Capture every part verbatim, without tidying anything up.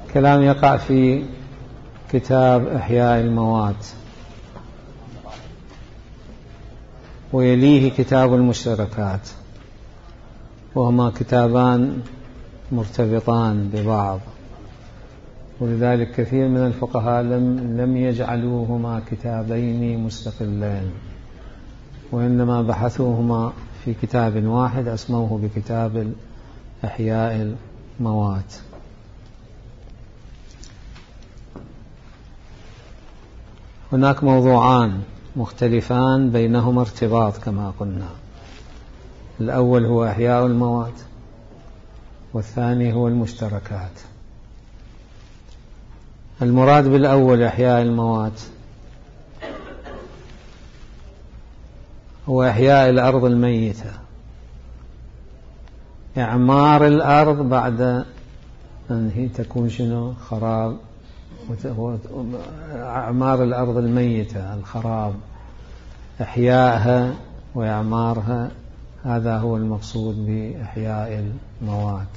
كلام يقع في كتاب إحياء الموات، ويليه كتاب المشتركات، وهما كتابان مرتبطان ببعض، ولذلك كثير من الفقهاء لم لم يجعلوهما كتابين مستقلين، وإنما بحثوهما في كتاب واحد أسموه بكتاب إحياء الموات. هناك موضوعان مختلفان بينهما ارتباط كما قلنا، الأول هو إحياء الموات، والثاني هو المشتركات. المراد بالأول إحياء الموات هو إحياء الأرض الميتة، إعمار الأرض بعد أن هي تكون شنو خراب، إعمار الأرض الميتة الخراب، إحيائها وإعمارها، هذا هو المقصود بإحياء الموات.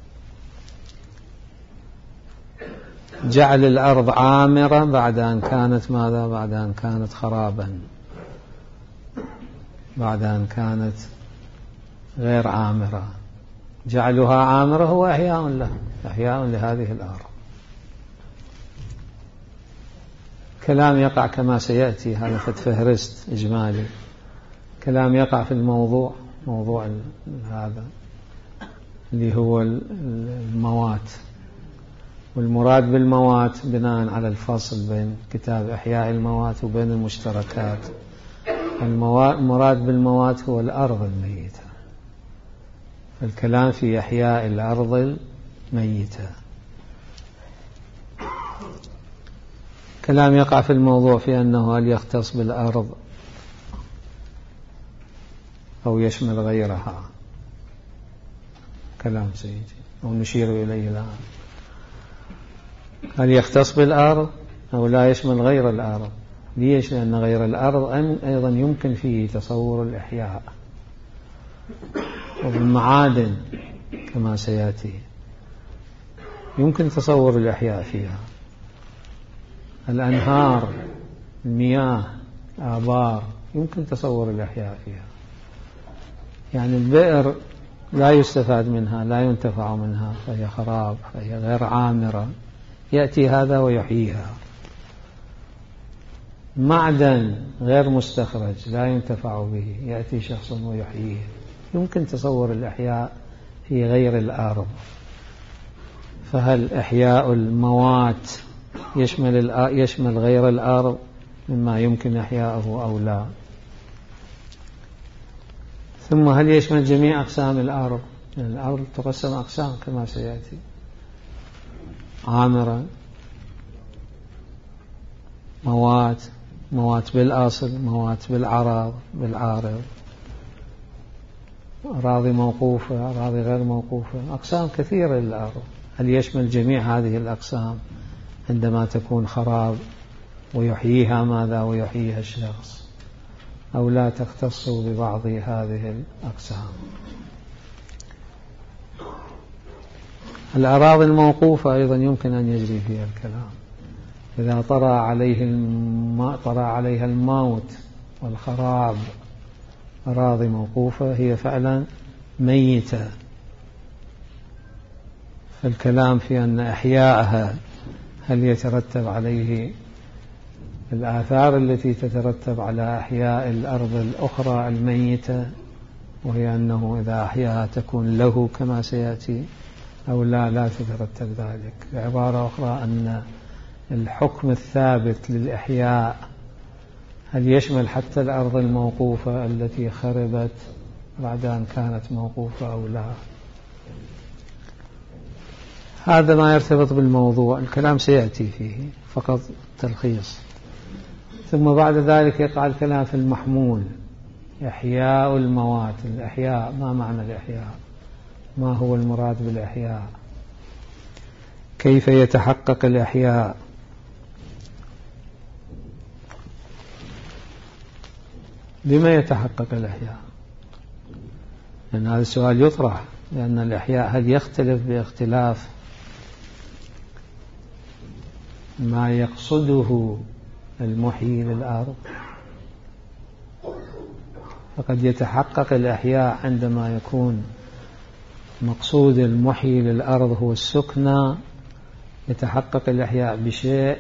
جعل الأرض عامرة بعد أن كانت ماذا؟ بعد أن كانت خرابا، بعد أن كانت غير عامرة. جعلها عامرة هو إحياء له، إحياء لهذه الأرض. كلام يقع كما سيأتي، هذا قد فهرست إجمالي، كلام يقع في الموضوع، موضوع هذا اللي هو الموات. والمراد بالموات بناء على الفصل بين كتاب إحياء الموات وبين المشتركات، المراد بالموات هو الأرض الميتة، الكلام في إحياء الأرض الميتة. كلام يقع في الموضوع في أنه هل يختص بالأرض أو يشمل غيرها، كلام سيدي أو نشير إليه الآن. هل يختص بالأرض أو لا يشمل غير الأرض؟ ليش؟ لأن غير الأرض أيضا يمكن فيه تصور الإحياء، وبالمعادن كما سيأتي يمكن تصور الإحياء فيها. الأنهار، المياه، الآبار يمكن تصور الإحياء فيها. يعني البئر لا يستفاد منها، لا ينتفع منها، فهي خراب، فهي غير عامرة، يأتي هذا ويحييها. معدن غير مستخرج لا ينتفع به، يأتي شخص ويحييه. يمكن تصور الإحياء في غير الأرض. فهل إحياء الموات يشمل يشمل غير الأرض مما يمكن إحياءه أو لا؟ ثم هل يشمل جميع أقسام الأرض؟ يعني الأرض تقسم أقسام كما سيأتي، عامرة، موات، موات بالأصل، موات بالعرض، بالعارض، أراضي موقوفة، أراضي غير موقوفة، أقسام كثيرة للأرض. هل يشمل جميع هذه الأقسام عندما تكون خراب ويحييها ماذا؟ ويحييها الشخص، أو لا تختص ببعض هذه الأقسام؟ الأراضي الموقوفة أيضا يمكن أن يجري فيها الكلام، إذا طرأ عليه الم... طرأ عليها الموت والخراب، أراضي موقوفة هي فعلا ميتة، فالكلام في أن إحياءها هل يترتب عليه الآثار التي تترتب على إحياء الأرض الأخرى الميتة، وهي أنه إذا أحياها تكون له كما سيأتي، أو لا لا تترتب ذلك. بعبارة أخرى أن الحكم الثابت للإحياء هل يشمل حتى الأرض الموقوفة التي خربت بعد أن كانت موقوفة أو لا؟ هذا ما يرتبط بالموضوع، الكلام سيأتي فيه، فقط تلخيص. ثم بعد ذلك يقع الكلام في المحمول، إحياء الموات. الإحياء، ما معنى الإحياء؟ ما هو المراد بالإحياء؟ كيف يتحقق الإحياء؟ لما يتحقق الإحياء؟ لأن هذا السؤال يطرح، لأن الإحياء هل يختلف باختلاف ما يقصده المحيي للأرض، فقد يتحقق الإحياء عندما يكون مقصود المحيي للأرض هو السكنى، يتحقق الإحياء بشيء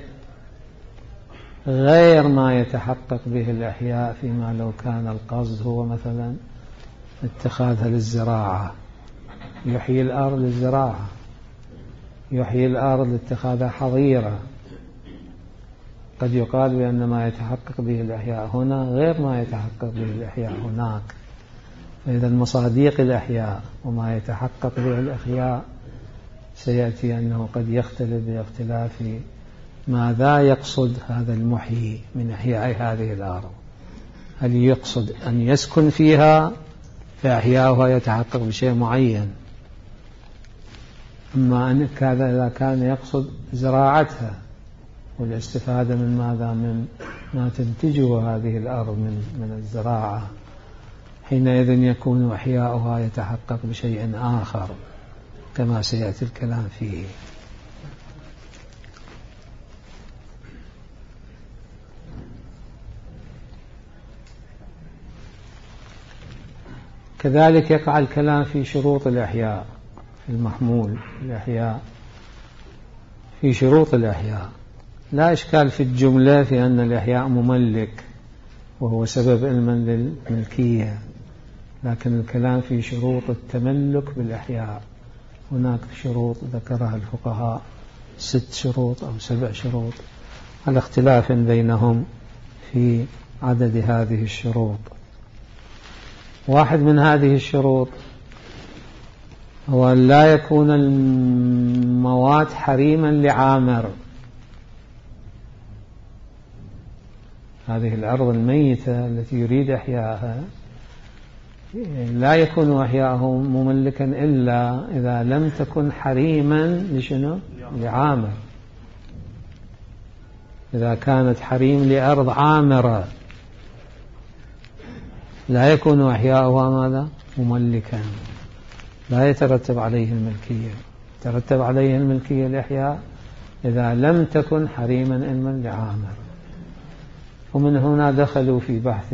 غير ما يتحقق به الإحياء فيما لو كان القصد هو مثلا اتخاذها للزراعة، يحيي الأرض للزراعة، يحيي الأرض لاتخاذها حظيرة. قد يقال بأن ما يتحقق به الإحياء هنا غير ما يتحقق به الإحياء هناك. فإذا مصاديق الإحياء وما يتحقق به الإحياء سيأتي أنه قد يختلف باختلاف ماذا يقصد هذا المحيي من إحياء هذه الأرض. هل يقصد أن يسكن فيها فإحياؤها يتحقق بشيء معين، أما أن كذا إذا كان يقصد زراعتها والاستفادة من ماذا من ما تنتجه هذه الأرض من من الزراعة، حينئذ يكون إحياؤها يتحقق بشيء آخر كما سيأتي الكلام فيه. كذلك يقع الكلام في شروط الإحياء المحمول الإحياء في شروط الإحياء. لا إشكال في الجملة في أن الإحياء مملك وهو سبب علما للملكية، لكن الكلام في شروط التملك بالإحياء. هناك شروط ذكرها الفقهاء ست شروط أو سبع شروط على اختلاف بينهم في عدد هذه الشروط. واحد من هذه الشروط هو أن لا يكون الموات حريما لعامر. هذه الأرض الميتة التي يريد إحياءها لا يكون إحياءه مملكا إلا إذا لم تكن حريما لشنو؟ لعامر. إذا كانت حريم لأرض عامرة لا يكون إحياؤها ماذا؟ مملكا، لا يترتب عليه الملكية. يترتب عليه الملكية الإحياء إذا لم تكن حريما علما لعامر. ومن هنا دخلوا في بحث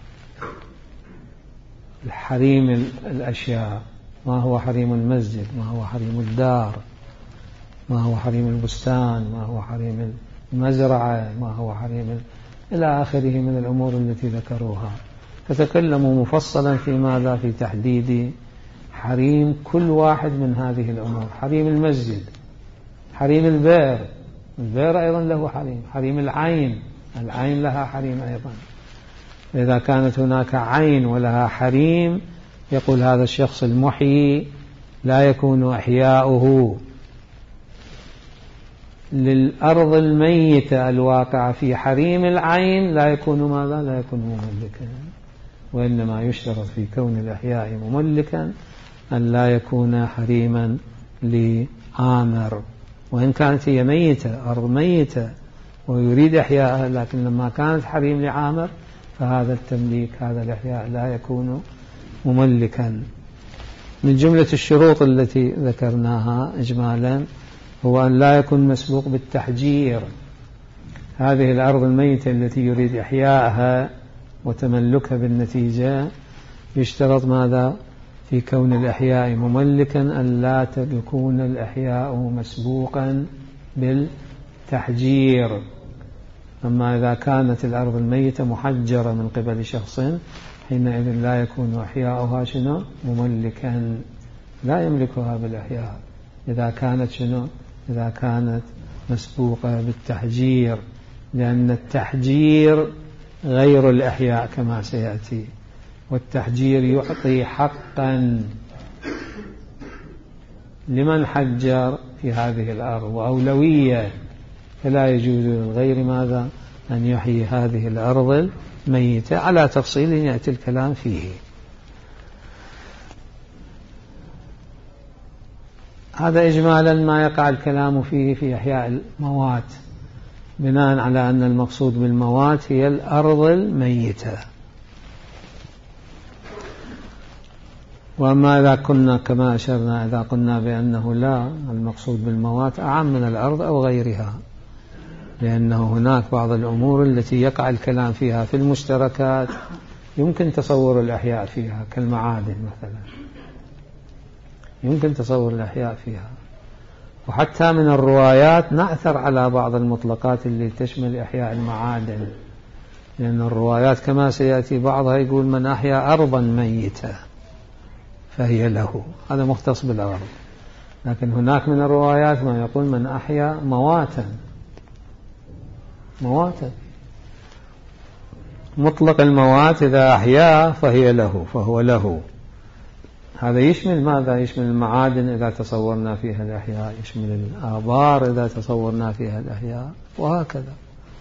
الحريم الأشياء، ما هو حريم المسجد، ما هو حريم الدار، ما هو حريم البستان، ما هو حريم المزرعة، ما هو حريم إلى آخره من الأمور التي ذكروها. فتكلموا مفصلا في ماذا؟ في تحديد حريم كل واحد من هذه الأمور. حريم المسجد، حريم البئر، البئر أيضا له حريم، حريم العين، العين لها حريم أيضا. إذا كانت هناك عين ولها حريم يقول هذا الشخص المحيي لا يكون إحياؤه للأرض الميتة الواقعة في حريم العين لا يكون ماذا؟ لا يكون مملكا، وإنما يشترط في كون الإحياء مملكا أن لا يكون حريما لعامر. وإن كانت هي ميتة، أرض ميتة ويريد إحياءها، لكن لما كانت حريم لعامر فهذا التمليك هذا الإحياء لا يكون مملكا. من جملة الشروط التي ذكرناها إجمالا هو أن لا يكون مسبوق بالتحجير. هذه الأرض الميتة التي يريد إحياءها وتملكها بالنتيجة يشترط ماذا في كون الإحياء مملكا؟ أن لا يكون الإحياء مسبوقا بالتحجير. أما إذا كانت الأرض الميتة محجرة من قبل شخص حينئذ لا يكون إحياؤها شنو؟ مملكا، لا يملكها بالإحياء إذا كانت شنو؟ إذا كانت مسبوقة بالتحجير، لأن التحجير غير الإحياء كما سيأتي. والتحجير يعطي حقا لمن حجر في هذه الأرض وأولوية، فلا يجوز للغير ماذا؟ أن يحيي هذه الأرض الميتة، على تفصيل يأتي الكلام فيه. هذا إجمالا ما يقع الكلام فيه في إحياء الموات، بناء على أن المقصود بالموات هي الأرض الميتة. وما إذا كنا كما أشرنا إذا قلنا بأنه لا، المقصود بالموات أعم من الأرض أو غيرها، لأنه هناك بعض الأمور التي يقع الكلام فيها في المشتركات يمكن تصور الأحياء فيها، كالمعادن مثلا يمكن تصور الأحياء فيها. وحتى من الروايات نعثر على بعض المطلقات اللي تشمل إحياء المعادن، لأن الروايات كما سيأتي بعضها يقول من أحيا أرضا ميتة فهي له، هذا مختص بالأرض. لكن هناك من الروايات ما يقول من أحيا مواتا مواتا مطلق الموات إذا أحيا فهي له فهو له. هذا يشمل ماذا؟ يشمل المعادن إذا تصورنا فيها الأحياء، يشمل الآبار إذا تصورنا فيها الأحياء، وهكذا.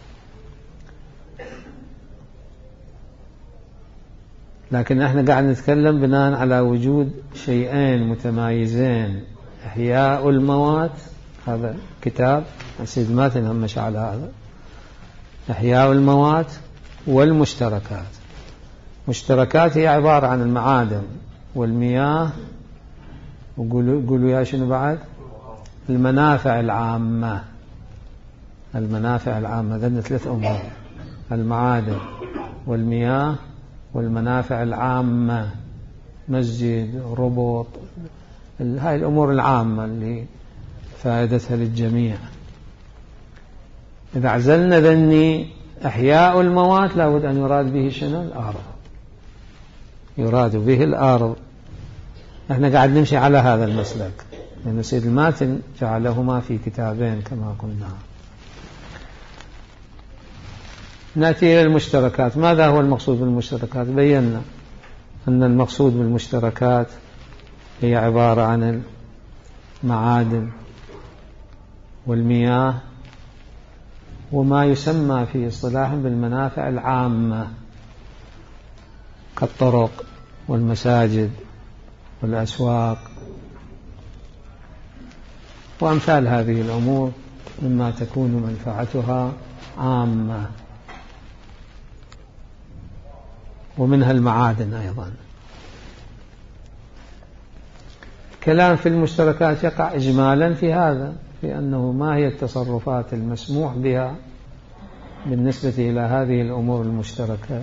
لكن احنا قاعد نتكلم بناء على وجود شيئين متمايزين، إحياء الموات، هذا كتاب السيد ما تنهمش على هذا، إحياء الموات، والمشتركات. مشتركات هي عبارة عن المعادن والمياه، وقولوا قولوا يا شنو بعد؟ المنافع العامة. المنافع العامة ذن ثلاث أمور: المعادن والمياه والمنافع العامة، مسجد، ربط، هاي الأمور العامة اللي فائدتها للجميع. إذا عزلنا ذني أحياء الموات لابد أن يراد به شنو؟ الأرض، يراد به الأرض. نحن قاعد نمشي على هذا المسلك، لأن سيد الماتن جعلهما في كتابين كما قلنا. نأتي إلى المشتركات. ماذا هو المقصود بالمشتركات؟ بينا أن المقصود بالمشتركات هي عبارة عن المعادن والمياه وما يسمى في اصطلاح بالمنافع العامة، كالطرق والمساجد والأسواق وأمثال هذه الأمور مما تكون منفعتها عامة، ومنها المعادن أيضا. كلام في المشتركات يقع إجمالا في هذا، في أنه ما هي التصرفات المسموح بها بالنسبة إلى هذه الأمور المشتركة،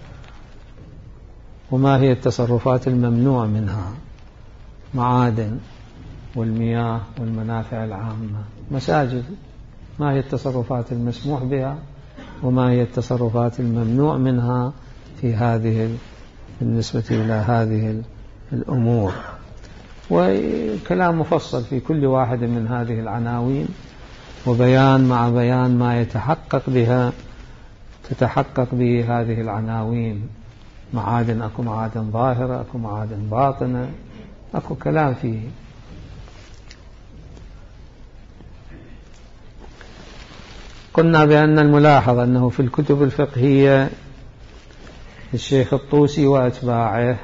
وما هي التصرفات الممنوع منها: معادن والمياه والمنافع العامة. مساجد، ما هي التصرفات المسموح بها وما هي التصرفات الممنوع منها في هذه بالنسبة إلى هذه الأمور. وكلام مفصل في كل واحد من هذه العناوين، وبيان مع بيان ما يتحقق بها تتحقق به هذه العناوين. معادن، أكو معادن ظاهرة، أكو معادن باطنة، أكو كلام فيه. قلنا بأن الملاحظ أنه في الكتب الفقهية الشيخ الطوسي وأتباعه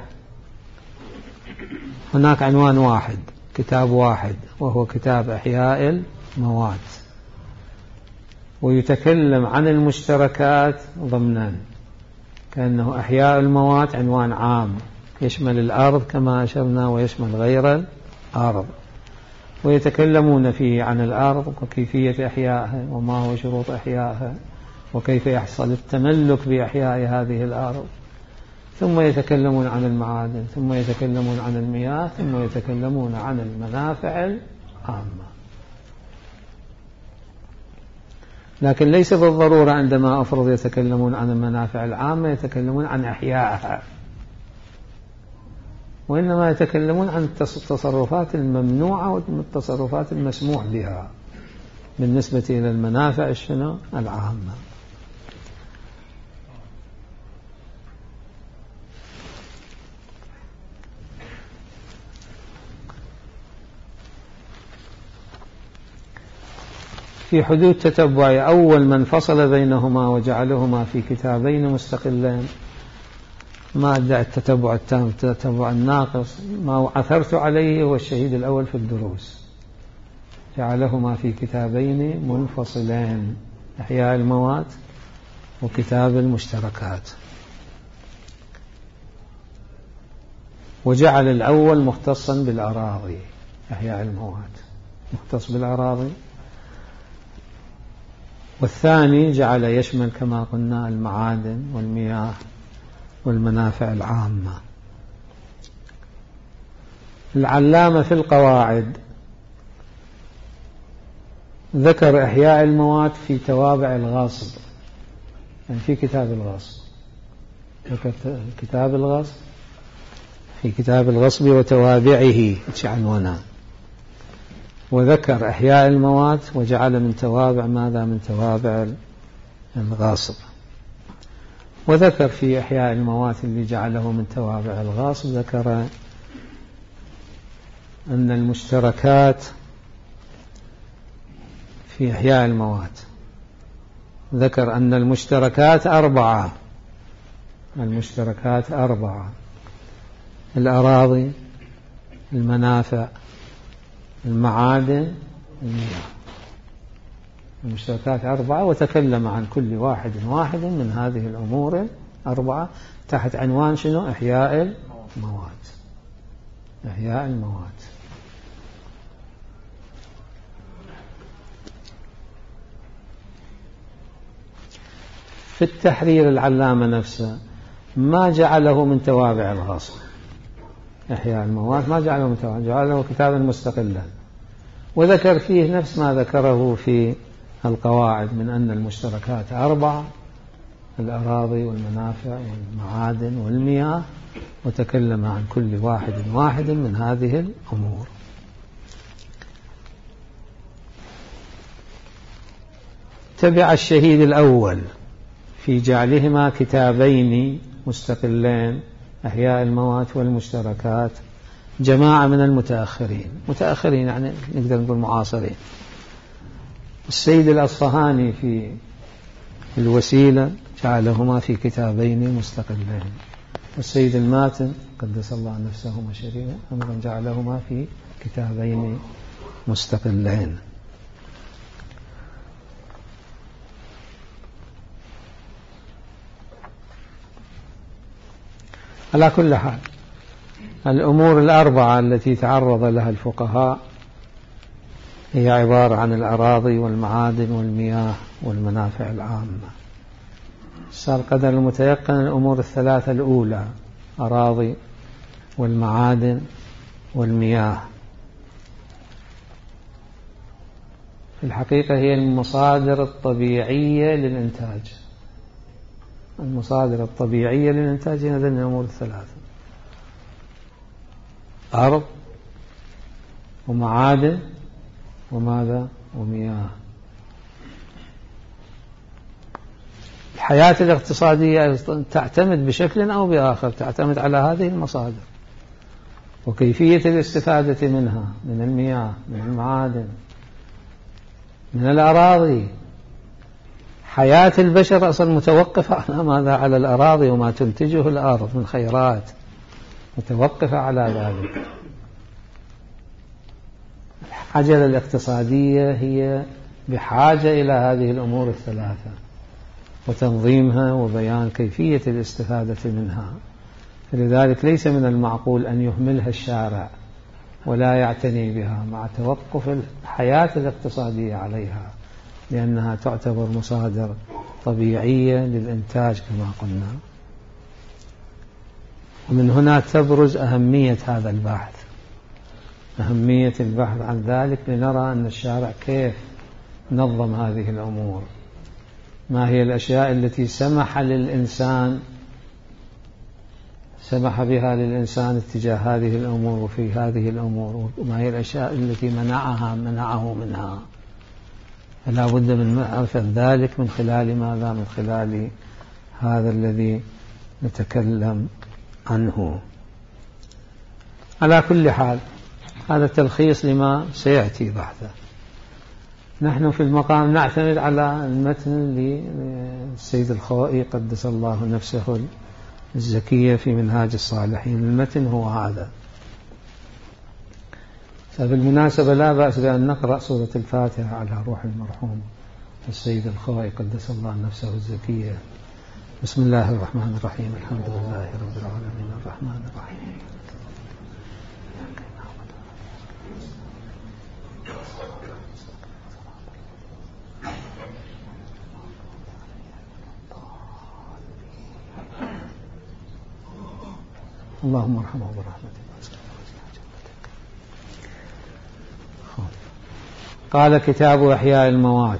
هناك عنوان واحد، كتاب واحد، وهو كتاب إحياء الموات، ويتكلم عن المشتركات ضمنا، كأنه إحياء الموات عنوان عام يشمل الأرض كما أشرنا ويشمل غير الأرض، ويتكلمون فيه عن الأرض وكيفية إحيائها وما هو شروط إحيائها وكيف يحصل التملك بإحياء هذه الأرض، ثم يتكلمون عن المعادن، ثم يتكلمون عن المياه، ثم يتكلمون عن المنافع العامة. لكن ليس بالضرورة عندما أفرض يتكلمون عن المنافع العامة يتكلمون عن إحيائها، وإنما يتكلمون عن التصرفات الممنوعة والتصرفات المسموح بها بالنسبة إلى المنافع الشنو العامة. في حدود تتبع أول من فصل بينهما وجعلهما في كتابين مستقلين، ما أدعي التتبع التام التتبع الناقص، ما عثرت عليه هو الشهيد الأول في الدروس، جعلهما في كتابين منفصلين: إحياء الموات وكتاب المشتركات. وجعل الأول مختصا بالأراضي، إحياء الموات مختص بالأراضي، والثاني جعل يشمل كما قلنا المعادن والمياه والمنافع العامة. العلامة في القواعد ذكر إحياء المواد في توابع الغاصب، يعني في كتاب الغاصب، ذكر كتاب الغاصب في كتاب الغصب وتوابعه عنوانه، وذكر إحياء المواد وجعل من توابع ماذا؟ من توابع الغاصب. وذكر في إحياء المواد اللي جعله من توابع الغاصب ذكر أن المشتركات في إحياء المواد، ذكر أن المشتركات أربعة، المشتركات أربعة: الأراضي، المنافع، المعادن، المياه. المشتركات أربعة، وتكلم عن كل واحد واحد من هذه الأمور أربعة تحت عنوان شنو؟ إحياء المواد. إحياء المواد. في التحرير العلامة نفسه ما جعله من توابع الغاصب، إحياء المواد ما جعله من توابع، جعله كتابا مستقلا، وذكر فيه نفس ما ذكره في القواعد من أن المشتركات أربعة: الأراضي والمنافع والمعادن والمياه، وتكلم عن كل واحد واحد من هذه الأمور. تبع الشهيد الأول في جعلهما كتابين مستقلين، إحياء المواد والمشتركات، جماعة من المتأخرين، متأخرين يعني نقدر نقول معاصرين. السيد الأصفهاني في الوسيلة جعلهما في كتابين مستقلين، والسيد الماتن قدس الله نفسه وشريفه أيضا جعلهما في كتابين مستقلين. على كل حال الأمور الأربعة التي تعرض لها الفقهاء هي عبارة عن الأراضي والمعادن والمياه والمنافع العامة. صار قدر المتيقن الأمور الثلاثة الأولى: أراضي والمعادن والمياه، في الحقيقة هي المصادر الطبيعية للإنتاج. المصادر الطبيعية للإنتاج هي هذه الأمور الثلاثة: أرض ومعادن وماذا؟ ومياه. الحياة الاقتصادية تعتمد بشكل أو بآخر تعتمد على هذه المصادر وكيفية الاستفادة منها، من المياه، من المعادن، من الأراضي. حياة البشر أصلا متوقفة على ماذا؟ على الأراضي وما تنتجه الأرض من خيرات، متوقفة على ذلك. العجلة الاقتصادية هي بحاجة إلى هذه الأمور الثلاثة وتنظيمها وبيان كيفية الاستفادة منها. فلذلك ليس من المعقول أن يهملها الشارع ولا يعتني بها مع توقف الحياة الاقتصادية عليها، لأنها تعتبر مصادر طبيعية للإنتاج كما قلنا. ومن هنا تبرز أهمية هذا البحث، أهمية البحث عن ذلك، لنرى أن الشارع كيف نظم هذه الأمور، ما هي الأشياء التي سمح للإنسان سمح بها للإنسان اتجاه هذه الأمور وفي هذه الأمور، وما هي الأشياء التي منعها منعه منها. فلا بد من معرفة ذلك من خلال ماذا؟ من خلال هذا الذي نتكلم عنه. على كل حال هذا تلخيص لما سيأتي بحثه. نحن في المقام نعتمد على المتن للسيد الخوئي قدس الله نفسه الزكية في منهاج الصالحين. المتن هو هذا. فبالمناسبة لا بأس بأن نقرأ سورة الفاتحة على روح المرحوم السيد الخوئي قدس الله نفسه الزكية. بسم الله الرحمن الرحيم. الحمد لله رب العالمين الرحمن الرحيم. اللهم ارحمه برحمتك. قال كتاب إحياء الموات.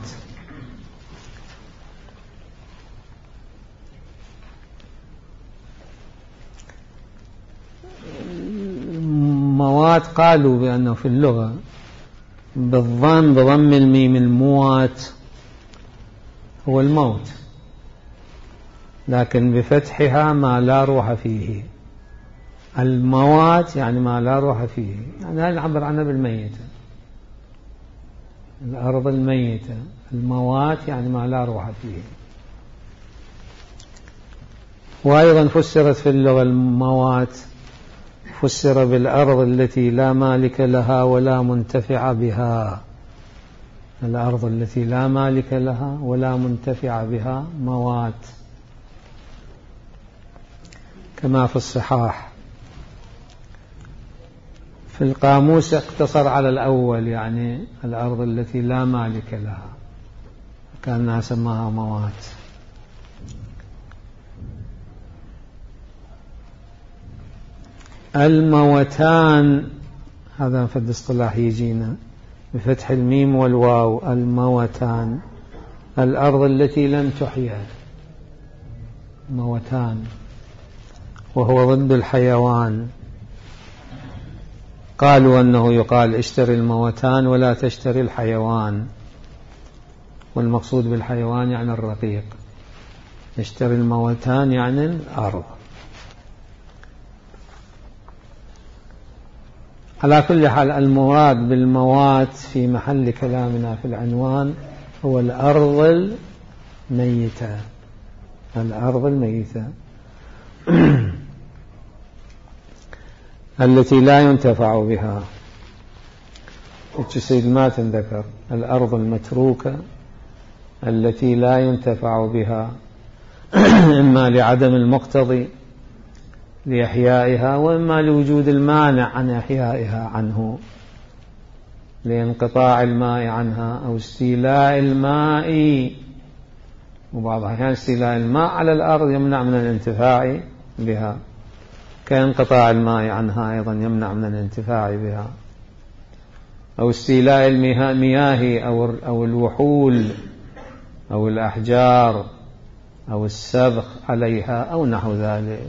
موات قالوا بأنه في اللغة بالضم بضم الميم الموات هو الموت، لكن بفتحها ما لا روح فيه. الموات يعني ما لا روح فيه، يعني هذا نعبر عنها بالميتة، الأرض الميتة. الموات يعني ما لا روح فيه. وأيضا فسرت في اللغة الموات فسر بالأرض التي لا مالك لها ولا منتفع بها. الأرض التي لا مالك لها ولا منتفع بها موات، كما في الصحاح. في القاموس اقتصر على الأول، يعني الأرض التي لا مالك لها، كأنها سماها موات. الموتان هذا في الاصطلاح يجينا بفتح الميم والواو. الموتان الأرض التي لم تحيا، موتان، وهو ضد الحيوان. قالوا أنه يقال اشتري الموتان ولا تشتري الحيوان، والمقصود بالحيوان يعني الرقيق. اشتري الموتان يعني الأرض. على كل حال المراد بالموات في محل كلامنا في العنوان هو الأرض الميتة. الأرض الميتة التي لا ينتفع بها. السيد ماتن ذكر الأرض المتروكة التي لا ينتفع بها، إما لعدم المقتضي لإحيائها، وإما لوجود المانع عن إحيائها عنه، لانقطاع الماء عنها أو استيلاء الماء. وبعض الأحيان استيلاء الماء على الأرض يمنع من الانتفاع بها، كانقطاع الماء عنها أيضا يمنع من الانتفاع بها، أو استيلاء المياه أو الوحول أو الأحجار أو السبخ عليها أو نحو ذلك.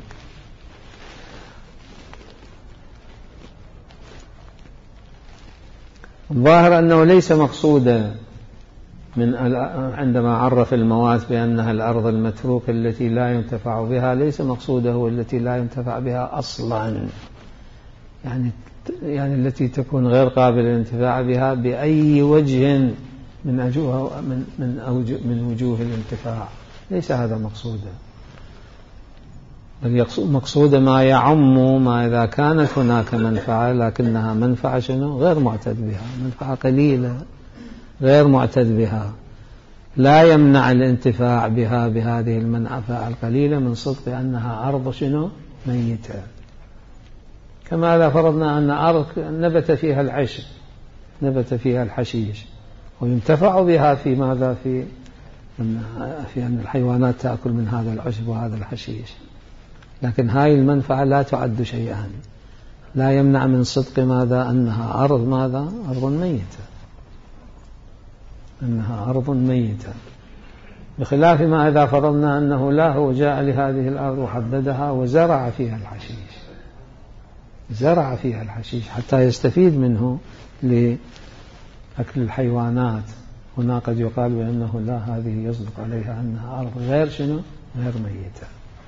الظاهر أنه ليس مقصودا من عندما عرف الموات بأنها الأرض المتروكة التي لا ينتفع بها، ليس مقصوده هو التي لا ينتفع بها أصلا، يعني يعني التي تكون غير قابلة للانتفاع بها بأي وجه من أجوه من من أوجه من وجوه الانتفاع. ليس هذا مقصوده، بل مقصود ما يعم، ما إذا كانت هناك منفعة لكنها منفعة شنو غير معتد بها، منفعة قليلة غير معتد بها، لا يمنع الانتفاع بها بهذه المنفعة القليلة من صدق أنها أرض شنو ميتة. كما إذا فرضنا أن أرض نبت فيها العشب، نبت فيها الحشيش، وينتفع بها في ماذا في في أن الحيوانات تأكل من هذا العشب وهذا الحشيش، لكن هاي المنفعة لا تعد شيئا، لا يمنع من صدق ماذا أنها أرض ماذا أرض ميتة، أنها أرض ميتة، بخلاف ما إذا فرضنا أنه لا هو جاء لهذه الأرض وحددها وزرع فيها الحشيش، زرع فيها الحشيش حتى يستفيد منه لأكل الحيوانات. هنا قد يقال بأنه لا، هذه يصدق عليها أنها أرض غير شنو غير ميتة.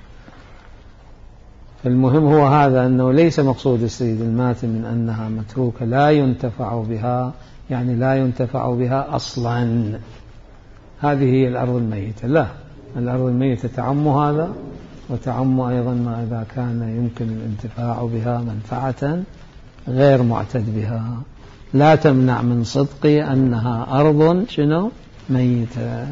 المهم هو هذا، أنه ليس مقصود السيد الماتن من أنها متروكة لا ينتفع بها، يعني لا ينتفع بها أصلا، هذه هي الأرض الميتة. لا، الأرض الميتة تعم هذا، وتعم أيضا ما إذا كان يمكن الانتفاع بها منفعة غير معتد بها، لا تمنع من صدق أنها أرض شنو ميتة.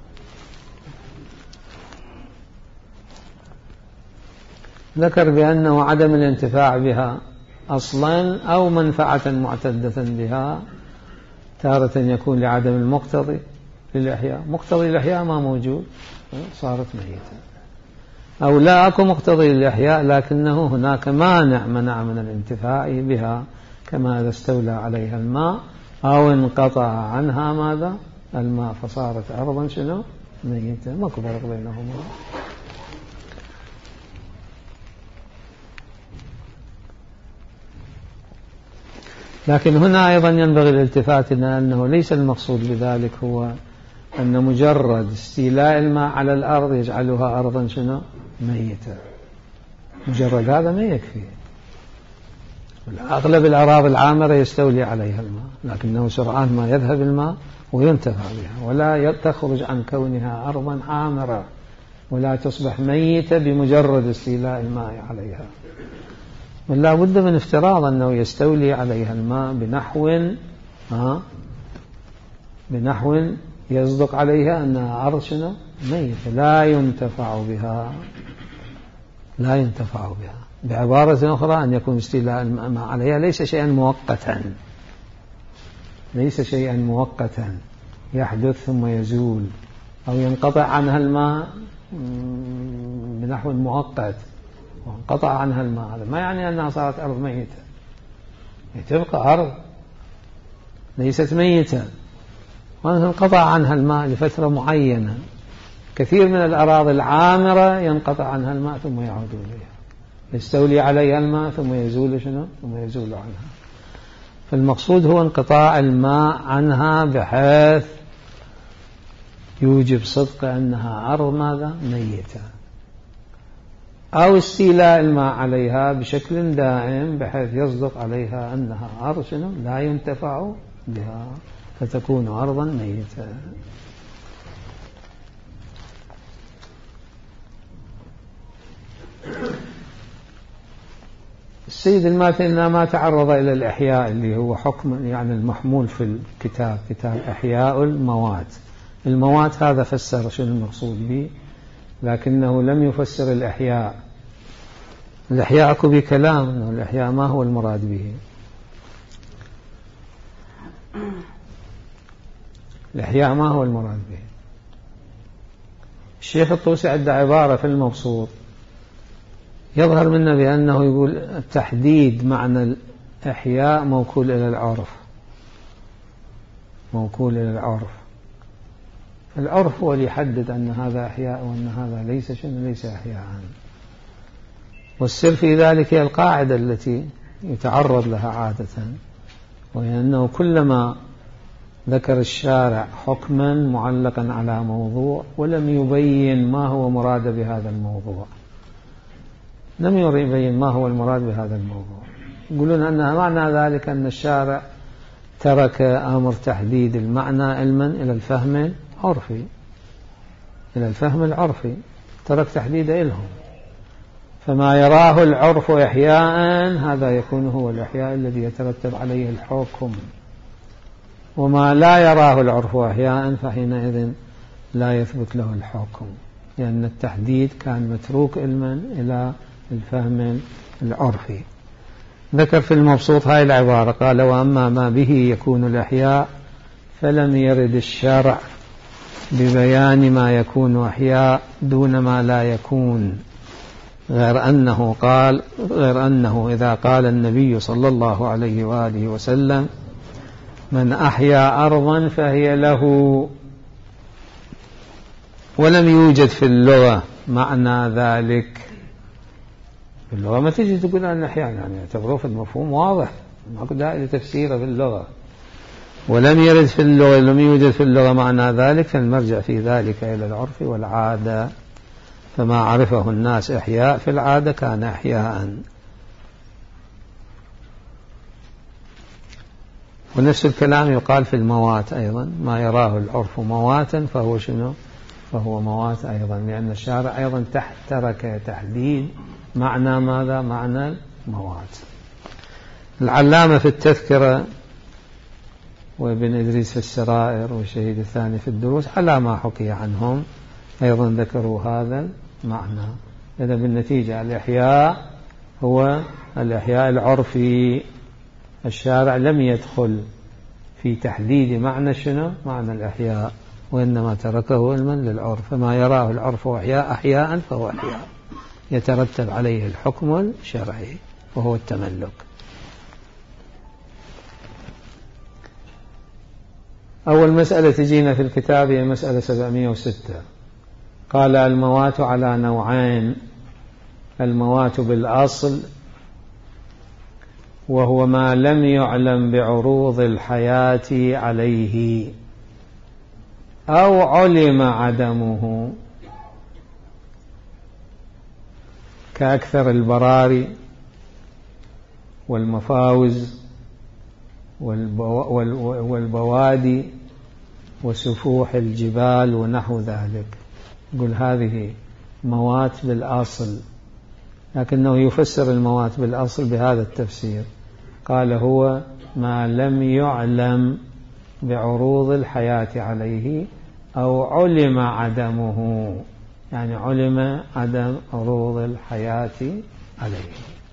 ذكر بأنه عدم الانتفاع بها أصلا أو منفعة معتدة بها، تارة يكون لعدم المقتضي للإحياء، مقتضي الإحياء ما موجود صارت ميتة. أو لا أكو مقتضي للإحياء لكنه هناك مانع منع من الانتفاع بها، كما إذا استولى عليها الماء أو انقطع عنها ماذا الماء فصارت أرضا شنو ميتة، ماكو فرق بينهما. لكن هنا أيضا ينبغي الالتفات إلى أنه ليس المقصود بذلك هو أن مجرد استيلاء الماء على الأرض يجعلها أرضا شنو ميتة، مجرد هذا ما يكفي. أغلب الأراضي العامرة يستولي عليها الماء، لكنه سرعان ما يذهب الماء وينتفع بها، ولا تخرج عن كونها أرضا عامرة ولا تصبح ميتة بمجرد استيلاء الماء عليها. بل لا بد من افتراض أنه يستولي عليها الماء بنحو ها بنحو يصدق عليها أنها أرض شنو ميتة لا ينتفع بها لا ينتفع بها. بعبارة أخرى أن يكون استيلاء الماء عليها ليس شيئا مؤقتا، ليس شيئا مؤقتا يحدث ثم يزول أو ينقطع عنها الماء بنحو مؤقت وانقطع عنها الماء، هذا ما يعني أنها صارت أرض ميتة، تبقى أرض ليست ميتة وانقطع عنها الماء لفترة معينة. كثير من الأراضي العامرة ينقطع عنها الماء ثم يعود إليها، يستولي عليها الماء ثم يزول شنو ثم يزول عنها. فالمقصود هو انقطاع الماء عنها بحيث يوجب صدق أنها أرض ماذا ميتة، أو استيلاء الماء عليها بشكل دائم بحيث يصدق عليها أنها أرض شنو لا ينتفع بها فتكون أرضا ميتة. السيد الماتن ما تعرض إلى الإحياء اللي هو حكم يعني المحمول في الكتاب، كتاب إحياء الموات. الموات هذا فسر شنو المقصود به، لكنه لم يفسر الإحياء. الإحياء أكو بكلام أنه الإحياء ما هو المراد به. الإحياء ما هو المراد به. الشيخ الطوسي عنده عبارة في المبسوط يظهر منا بأنه يقول التحديد معنى الإحياء موكول إلى العرف، موكول إلى العرف. العرف هو اللي يحدد أن هذا إحياء وأن هذا ليس شنو ليس إحياء. والسر في ذلك هي القاعدة التي يتعرض لها عادة، وهي أنه كلما ذكر الشارع حكما معلقا على موضوع ولم يبين ما هو مراد بهذا الموضوع، لم يبين ما هو المراد بهذا الموضوع، يقولون أنها معنى ذلك أن الشارع ترك أمر تحديد المعنى علما إلى الفهم العرفي، إلى الفهم العرفي ترك تحديد إلهم. فما يراه العرف إحياء هذا يكون هو الإحياء الذي يترتب عليه الحكم، وما لا يراه العرف إحياء فحينئذ لا يثبت له الحكم، لأن التحديد كان متروك علما إلى الفهم العرفي. ذكر في المبسوط هاي العبارة قال: وأما ما به يكون الإحياء فلم يرد الشرع ببيان ما يكون إحياء دون ما لا يكون، غير أنه قال غير أنه إذا قال النبي صلى الله عليه وآله وسلم: من أحيا أرضا فهي له، ولم يوجد في اللغة معنى ذلك. في اللغة ما تجي تقول أن أحيا يعني يعتبروه في المفهوم واضح، ما كنت داعي لتفسيره في اللغة. ولم يرد في اللغة لم يوجد في اللغة معنى ذلك، فالمرجع في ذلك إلى العرف والعادة، فما عرفه الناس إحياء في العادة كان إحياء. ونفس الكلام يقال في الموات أيضا، ما يراه العرف مواتا فهو شنو فهو موات أيضا، لأن الشارع أيضا تحت ترك تحديد معنى ماذا معنى الموات. العلامة في التذكرة وابن إدريس في السرائر والشهيد الثاني في الدروس على ما حكي عنهم أيضا ذكروا هذا المعنى. إذا بالنتيجة الإحياء هو الإحياء العرفي، الشارع لم يدخل في تحديد معنى شنو معنى الإحياء، وإنما تركه علما للعرف، فما يراه العرف أحياء أحياء فهو أحياء. يترتب عليه الحكم الشرعي وهو التملك. أول مسألة تجينا في الكتاب هي مسألة سبعمائة وستة. قال الموات على نوعين: الموات بالأصل وهو ما لم يعلم بعروض الحياة عليه أو علم عدمه، كأكثر البراري والمفاوز والبوادي وسفوح الجبال ونحو ذلك. يقول هذه موات بالأصل، لكنه يفسر الموات بالأصل بهذا التفسير، قال هو ما لم يعلم بعروض الحياة عليه أو علم عدمه، يعني علم عدم عروض الحياة عليه.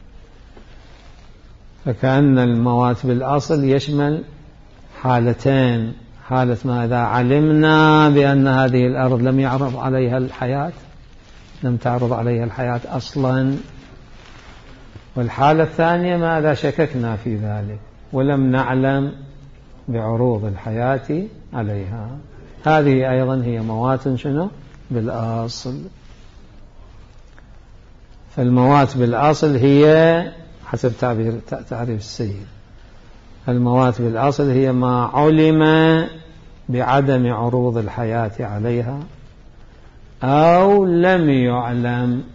فكأن الموات بالأصل يشمل حالتين: حالة ما إذا علمنا بأن هذه الأرض لم يعرض عليها الحياة، لم تعرض عليها الحياة أصلا، والحالة الثانية ما إذا شككنا في ذلك ولم نعلم بعروض الحياة عليها. هذه أيضا هي موات شنو؟ بالأصل. فالموات بالأصل هي حسب تعبير تعريف السيد، الموات بالأصل هي ما علم بعدم عروض الحياة عليها أو لم يعلم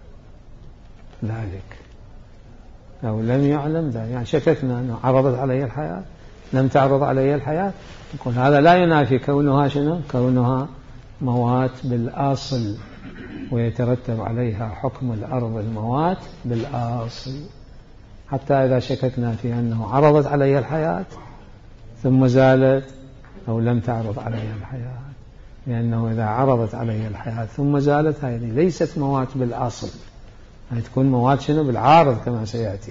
ذلك، أو لم يعلم ذلك، يعني شككنا أنه عرضت عليه الحياة لم تعرض عليه الحياة، نقول هذا لا ينافي كونها شنو؟ كونها موات بالأصل ويترتب عليها حكم الأرض الموات بالأصل، حتى إذا شككنا في أنه عرضت عليها الحياة ثم زالت أو لم تعرض عليها الحياة، لأنه إذا عرضت عليها الحياة ثم زالت هذه ليست موات بالأصل، هذه تكون موات شنو؟ بالعارض كما سيأتي.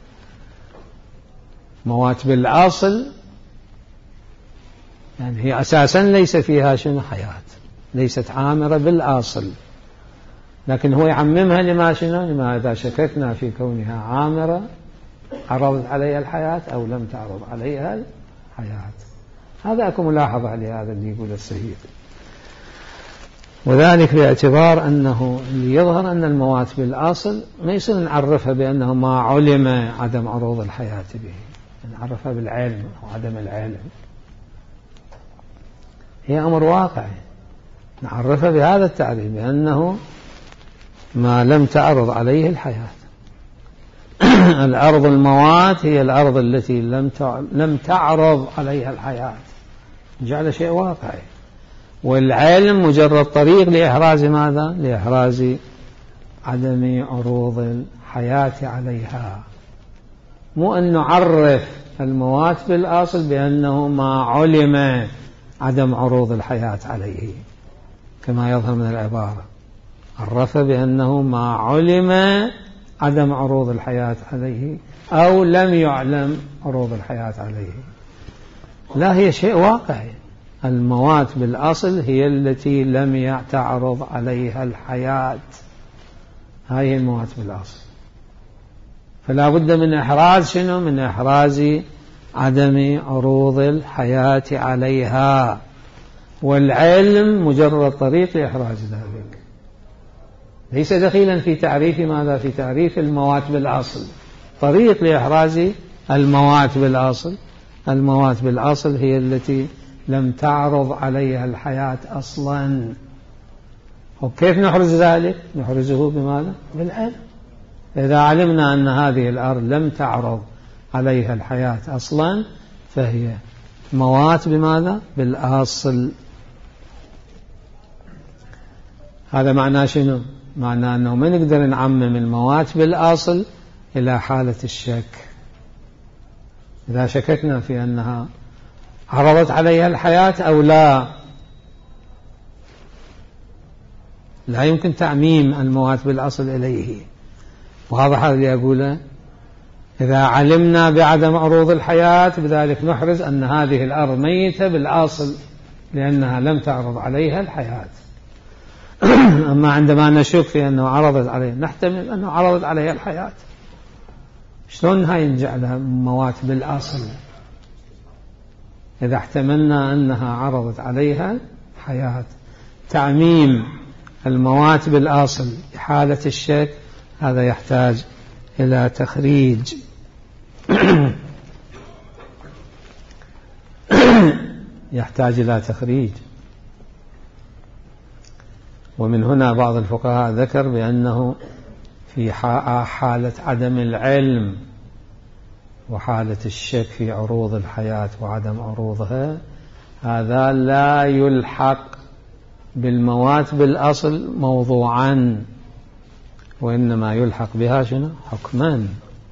موات بالأصل يعني هي أساسا ليس فيها شنو؟ حياة، ليست عامرة بالأصل، لكن هو يعممها لما شنو؟ لما إذا شككنا في كونها عامرة عرضت عليها الحياة أو لم تعرض عليها الحياة. هذا أكو ملاحظة على هذا اللي يقول السيد، وذلك باعتبار أنه اللي يظهر أن الموات بالأصل ما يصير نعرفها بأنه ما علم عدم عروض الحياة به، نعرفها بالعلم أو عدم العلم، هي أمر واقعي نعرفها بهذا التعريف بأنه ما لم تعرض عليه الحياة. الأرض الموات هي الأرض التي لم لم تعرض عليها الحياة، جعل شيء واقعي، والعلم مجرد طريق لإحراز ماذا؟ لإحراز عدم عروض الحياة عليها، مو أن نعرف الموات بالأصل بأنه ما علم عدم عروض الحياة عليه كما يظهر من العبارة، عرف بأنه ما علم عدم عروض الحياة عليه أو لم يعلم عروض الحياة عليه. لا، هي شيء واقعي، الموات بالأصل هي التي لم تعرض عليها الحياة، هاي الموات بالأصل، فلا بد من إحراز شنو؟ من إحراز عدم عروض الحياة عليها، والعلم مجرد طريق لإحراز ذلك، ليس دخيلا في تعريف ماذا؟ في تعريف الموات بالأصل، طريق لإحراز الموات بالأصل. الموات بالأصل هي التي لم تعرض عليها الحياة أصلا. وكيف نحرز ذلك؟ نحرزه بماذا؟ بالعلم. إذا علمنا أن هذه الأرض لم تعرض عليها الحياة أصلا فهي موات بماذا؟ بالأصل. هذا معناه شنو؟ معناه أنه ما نقدر نعمم الموات بالأصل إلى حالة الشك. إذا شككنا في أنها عرضت عليها الحياة أو لا، لا يمكن تعميم الموات بالأصل إليه. وهذا هذا اللي أقوله، إذا علمنا بعدم عروض الحياة بذلك نحرز أن هذه الأرض ميتة بالأصل لأنها لم تعرض عليها الحياة. أما عندما نشك في أنه عرضت عليه، نحتمل أنه عرضت عليه الحياة. شلون هاي نجعلها موات بالأصل إذا احتملنا أنها عرضت عليها حياة؟ تعميم الموات بالأصل في حالة الشك هذا يحتاج إلى تخريج. يحتاج إلى تخريج. ومن هنا بعض الفقهاء ذكر بأنه في حالة عدم العلم وحالة الشك في عروض الحياة وعدم عروضها، هذا لا يلحق بالموات بالأصل موضوعا، وإنما يلحق بها شنو؟ حكما.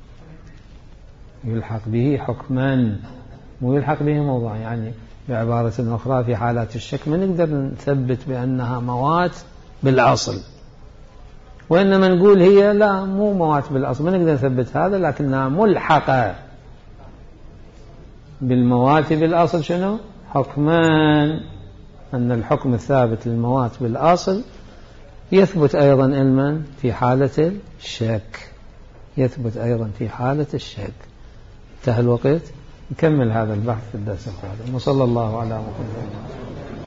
يلحق به حكما مو يلحق به موضوعا. يعني بعبارة أخرى في حالات الشك ما نقدر نثبت بأنها موات بالأصل، وإنما نقول هي لا مو موات بالأصل، ما نقدر نثبت هذا، لكنها ملحقة بالموات بالأصل شنو؟ حكما. أن الحكم الثابت للموات بالأصل يثبت أيضا علما في حالة الشك، يثبت أيضا في حالة الشك. انتهى الوقت، نكمل هذا البحث في الدرس القادم. وصلى الله على محمد.